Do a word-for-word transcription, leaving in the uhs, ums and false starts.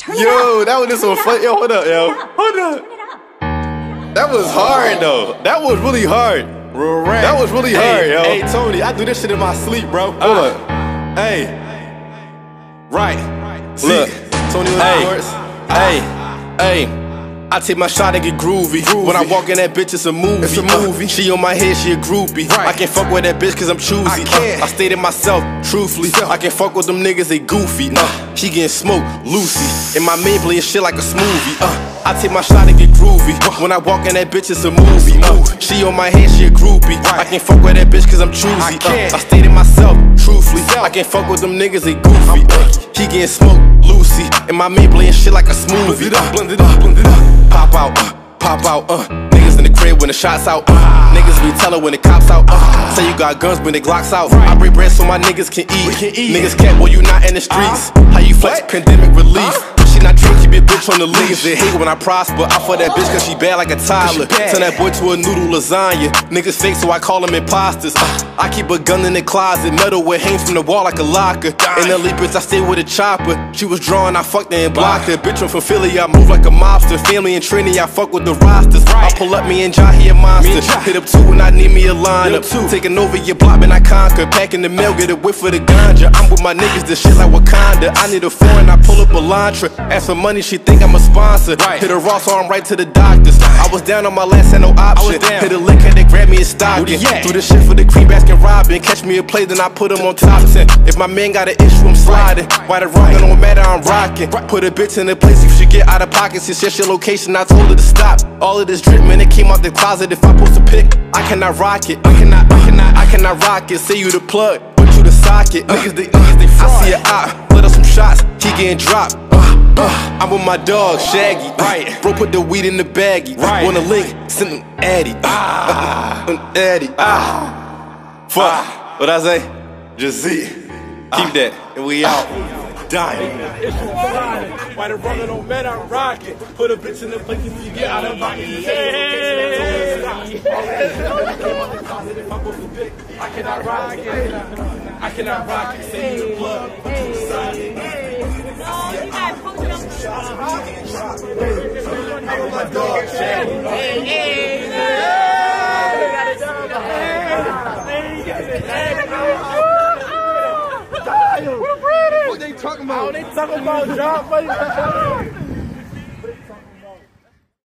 Turn Yo, it up. that was just so fun. Yo, hold up, yo. Hold up. Turn it up. That was hard, though. That was really hard. Real rap. That was really hard, hey, yo. Hey, Tony, I do this shit in my sleep, bro. Hold uh, up. Hey. Right. Look. Tony Hey. Sports. Hey. Hey. I take my shot and get groovy. groovy. When I walk in that bitch, it's a movie. It's a movie. Uh, she on my head, she a groupie. Right. I can't fuck with that bitch cause I'm choosy. I can't. Uh, I stated myself, truthfully. Self. I can't fuck with them niggas, they goofy. Uh, she getting smoked, Lucy. And my main playing shit like a smoothie. Uh, I take my shot and get groovy. When I walk in that bitch, it's a movie. Uh, she on my head, she a groupie. Right. I can't fuck with that bitch cause I'm choosy. I can't. Uh, I stated myself, truthfully. I can't fuck with them niggas, they goofy. Uh, she getting smoked, Lucy. And my main playing shit like a smoothie. Blend it up, blend it up, blend it up. Pop out, uh, pop out, uh. Niggas in the crib when the shots out, uh. Niggas be tellin' when the cops out, uh. Say you got guns when the Glocks out. Right. I break bread so my niggas can eat. We can eat. Niggas can't, boy, you not in the streets. Uh, How you flex what? pandemic relief? Uh, She not drink, keep your bitch on the leash. They hate when I prosper. I fuck that bitch cause she bad like a toddler. bad. Turn that boy to a noodle lasagna. Niggas fake, so I call them imposters. Uh, I keep a gun in the closet, metal where hangs from the wall like a locker. In the lead, bitch, I stay with a chopper. She was drawing, I fucked her and blocked her. Bitch, I'm from Philly, I move like a mobster. Family and Trini, I fuck with the rosters. I pull up, me and Ja, he a monster. Hit up two when I need me a lineup. Taking over your block, and I conquer. Packing the mail, get a whiff for the ganja. I'm with my niggas, this shit like Wakanda. I need a foreign, I pull up a Elantra. Ask for money, she think I'm a sponsor. Right. Hit a Ross arm right to the doctors. I was down on my last, had no option. down. Hit a lick, had they grab me a stocking. Who the yak? Do the shit for the cream basket robbing. Catch me a play, then I put him on top ten. If my man got an issue, I'm sliding. Why the wrong, it don't matter, I'm rocking. Put a bitch in a place if she get out of pocket. She said your location, I told her to stop. All of this drip, man, it came out the closet. If I post a pic, I cannot rock it. I cannot, I cannot, I cannot rock it. Say you the plug, put you the socket. Niggas, they, niggas, they fraud. I see a op, let up some shots, he getting dropped. Uh, uh, I'm with my dog, Shaggy. Right. Bro, put the weed in the baggie. Right. Want a link, send him Addy. Ah. Uh, Addy. Ah. Fuck. Ah. What I say? Just Z. Keep that. And we out. Dying. Why the brother don't matter, I'm rocking. Put a bitch in the place if you get out of pocket. I cannot rock it. I cannot rock it. Say you the plug. Put you inside it. I'm with my dog, Shaggy. What they talking about? They talking about job, buddy.